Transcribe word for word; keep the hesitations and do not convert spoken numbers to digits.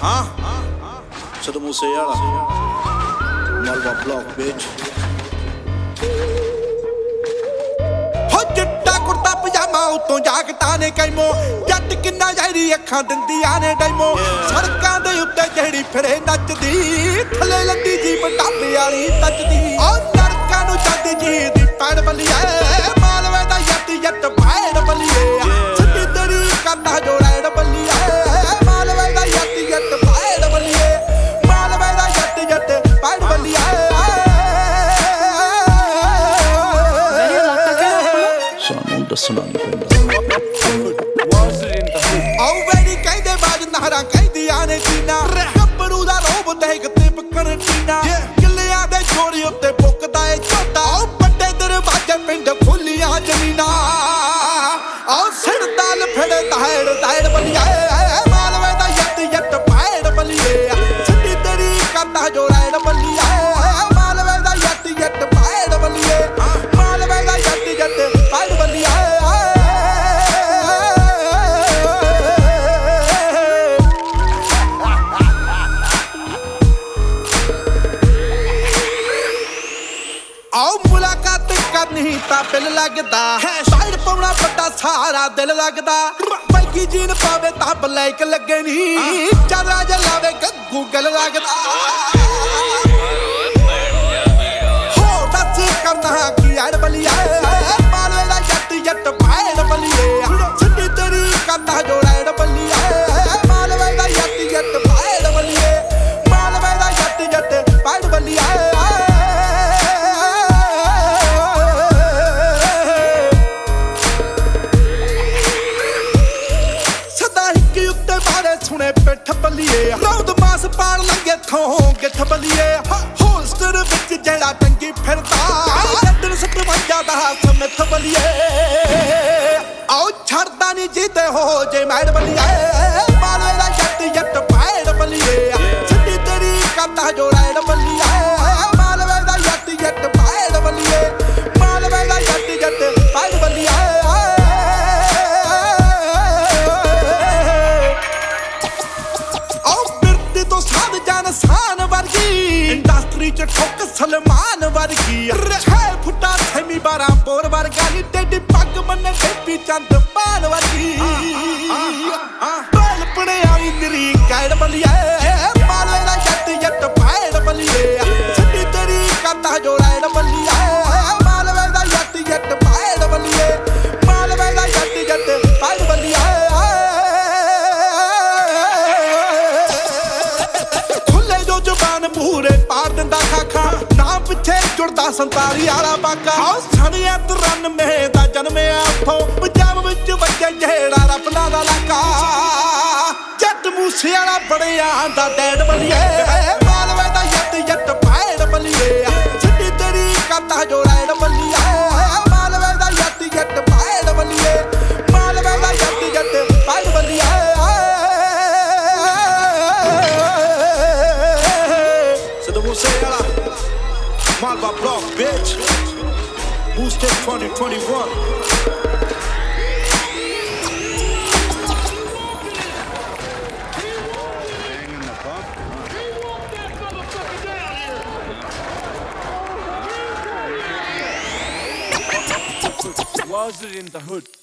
ਹਾਂ ਸਿੱਧੂ ਮੂਸੇ ਵਾਲਾ ਮਾਲਵਾ ਬਲੌਕ ਵਿੱਚ ਹੋ ਚਿੱਟਾ ਕੁੜਤਾ ਪਜਾਮਾ ਉਤੋਂ ਜਾਕਟਾਂ ਨੇ ਕੈਮੋ ਜੱਟ ਕਿੰਨਾ ਜ਼ਹਿਰੀ ਅੱਖਾਂ ਦਿੰਦੀਆਂ ਨੇ ਡੈਮੋ ਸੜਕਾਂ ਦੇ ਉੱਤੇ ਜਿਹੜੀ ਫਿਰੇ ਨੱਚਦੀ ਥੱਲੇ ਲੱਦੀ ਜੀ ਮਟਾਪੇ ਵਾਲੀ ਤੱਚਦੀ ਉਹ ਲੜਕਾਂ ਨੂੰ ਜਾਂਦੀ ਜੀ ਦੀ ਪੈੜ ਬੱਲੀਏ ਮਾਲਵੇ ਦਾ ਜੱਟ ਜੱਟ ਪੈੜ ਬੱਲੀਏ ਸਿੱਧੀ ਤੇਰੀ ਕੰਦਾ ਜੋੜੈੜ ਬੱਲੀਏ ਮਾਲਵੇ ਦਾ ਜੱਟ ਜੱਟ ਪੈੜ ਬੱਲੀਏ ਮਾਲਵੇ ਦਾ ਜੱਟ ਜੱਟ ਪੈੜ ਬੱਲੀਏ ਸਾਨੂੰ ਦੱਸਣਾ ਨਹੀਂ ਪੈਂਦਾ ਆਉ ਵੈਰੀ ਕਹਿੰਦੇ ਬਾਜ ਨਹਰਾਂ ਕਹਿੰਦੀਆਂ ਨੇ ਚੀਨਾ ਗੱਭਰੂ ਦਾ ਰੋਬ ਦੇਖ ਤੇ ਬਕਰ ਟੀਨਾ ਕਿੱਲਿਆਂ ਦੇ ਛੋਰੀ ਉੱਤੇ ਪੁੱਕਦਾ ਏ ਝੋਟਾ ਆਉ ਵੱਡੇ ਦਰਵਾਜ਼ੇ ਪਿੰਡ ਫੁੱਲੀਆਂ ਜ਼ਮੀਨਾਂ ਆਉ ਸਿਰਦਾ ਲਫੜੇ ਤਾੜ ਤਾੜ ਬੱਲੀਏ ਮਾਲਵੇ ਦਾ ਜੱਟ ਜੱਟ ਪੈੜ ਬੱਲੀਏ ਸਿੱਧੀ ਤੇਰੀ ਕੰਦਾ ਜੋੜੈੜ ਬੱਲੀਏ ਮਾਲਵੇ ਦਾ ਜੱਟ ਜੱਟ ਪੈੜ ਬੱਲੀਏ ਮਾਲਵੇ ਦਾ ਜੱਟ ਜੱਟ ਪੈੜ ਬੱਲੀਏ ਆਉ ਮੁਲਾਕਾਤ ਕਰਨੀ ਤਾਂ ਬਿਲ ਲੱਗਦਾ ਸਾਈਡ ਪਾਉਣਾ ਵੱਡਾ ਸਾਰਾ ਦਿਲ ਲੱਗਦਾ ਬੈਗੀ ਜੀਨ ਪਾਵੇ ਤਾਂ ਬਲੈਕ ਲੱਗੇ ਨੀ ਚਾਦਰਾ ਜਲਾਵੇ ਗੱਗੂ ਗਲ ਲੱਗਦਾ ਹੋ ਦੱਸ ਕਰਨਾ ਕੀ ਐੜ ਬਲੀਏ ਮਾਲਵੇ ਦਾ ਜੱਟ ਜੱਟ ਪੈੜ ਬਲੀਏ ਸਿੱਧੀ ਤੇਰੀ ਕੰਦਾ ਜੋੜੈੜ ਬਲੀਏ ਮਾਲਵੇ ਦਾ ਜੱਟ ਜੱਟ ਪੈੜ ਬਲੀਏ ਮਾਲਵੇ ਦਾ ਜੱਟ ਜੱਟ ਪੈੜ ਬਲੀਏ ਸੁਣੇ ਪਿੱਠ ਬੱਲੀਏ ਰੌਦ ਮਾਸ ਪਾੜ ਲੰਗੇ ਥੋਂ ਗਿੱਠ ਬੱਲੀਏ ਹੋਸਟਰ ਵਿੱਚ ਜਿਹੜਾ ਟੰਗੀ ਫਿਰਦਾ ਲੱਡਣ ਸਤਵੰਜਾ ਦਾ ਸਮਿੱਥ ਬੱਲੀਏ ਆਉ ਛੱਡਦਾ ਨਹੀਂ ਜੀਤੇ ਹੋ ਜੇ ਮੈੜ ਬੱਲੀਏ ਮਾਲਵੇ ਦਾ ਜੱਟ ਜੱਟ ਪੈੜ ਬੱਲੀਏ ਸਿੱਧੀ ਤੇਰੀ ਕੰਦਾ ਜੋੜੈੜ ਬੱਲੀਏ ਮਾਲਵੇ ਦਾ ਜੱਟ ਜੱਟ ਪੈੜ ਬੱਲੀਏ ਮਾਲਵੇ ਦਾ ਜੱਟ ਜੱਟ ਪੈੜ ਬੱਲੀਏ ਸਾਨ ਵਰਗੀ ਇੰਡਸਟਰੀ ਚ ਠੋਕ ਸਲਮਾਨ ਵਰਗੀ ਛੇ ਫੁੱਟਾ ਥੈਮੀ ਬਾਰਾਂ ਬੋਰ ਵਰਗਾ ਨੀ ਟੇਡੀ ਪੱਗ ਮੰਨੇ ਟੇਪੀ ਚੰਦ ਪਾਨ ਵਰਗੀ ਬਲ ਪੜੇ ਆਈ ਤੇਰੀ ਗਾਇੜ ਬੱਲੀਏ ਮਾਲੇ ਦਾ ਜੱਟ ਜੱਟ ਪੈੜ ਬੱਲੀਏ ਸਿੱਧੀ ਤੇਰੀ ਕੰਦਾ ਜੋੜੈੜ ਬੱਲੀਏ ਮਾਲਵੇ ਦਾ ਜੱਟ ਜੱਟ ਪੈੜ ਬੱਲੀਏ ਮਾਲਵੇ ਦਾ ਜੱਟ ਜੱਟ ਪੈੜ ਬੱਲੀਏ ਪੂਰੇ ਪਾਰ ਦਿੰਦਾ ਖਾਖਾ ਨਾ ਪਿੱਛੇ ਜੁੜਦਾ ਸੰਤਾਰੀ ਵਾਲਾ ਬਾਕਾ ਸਣਿਆ ਤਰਾਨਵੇਂ ਦਾ ਜਨਮਿਆ ਉੱਥੋਂ ਪੰਜਾਬ ਵਿੱਚ ਵੱਜੇ ਜਿਹੜਾ ਰਪਨਾ ਦਾ ਲਾਕਾ ਜੱਟ ਮੂਸੇ ਵਾਲਾ ਬੜਿਆਂ ਦਾ ਡੈਡ ਬੱਲੀਏ ਮਾਲਵੇ ਦਾ ਜੱਟ ਜੱਟ ਪੈੜ ਬੱਲੀਏ ਸਿੱਧੀ ਤੇਰੀ ਕੰਦਾ ਜੋੜੈੜ ਬੱਲੀਏ ਮਾਲਵੇ ਦਾ ਜੱਟ ਜੱਟ ਪੈੜ ਬੱਲੀਏ ਮਾਲਵੇ ਦਾ ਜੱਟ ਜੱਟ ਪੈੜ ਬੱਲੀਏ Malva block, bitch. Booster twenty twenty-one. Was it in the hood?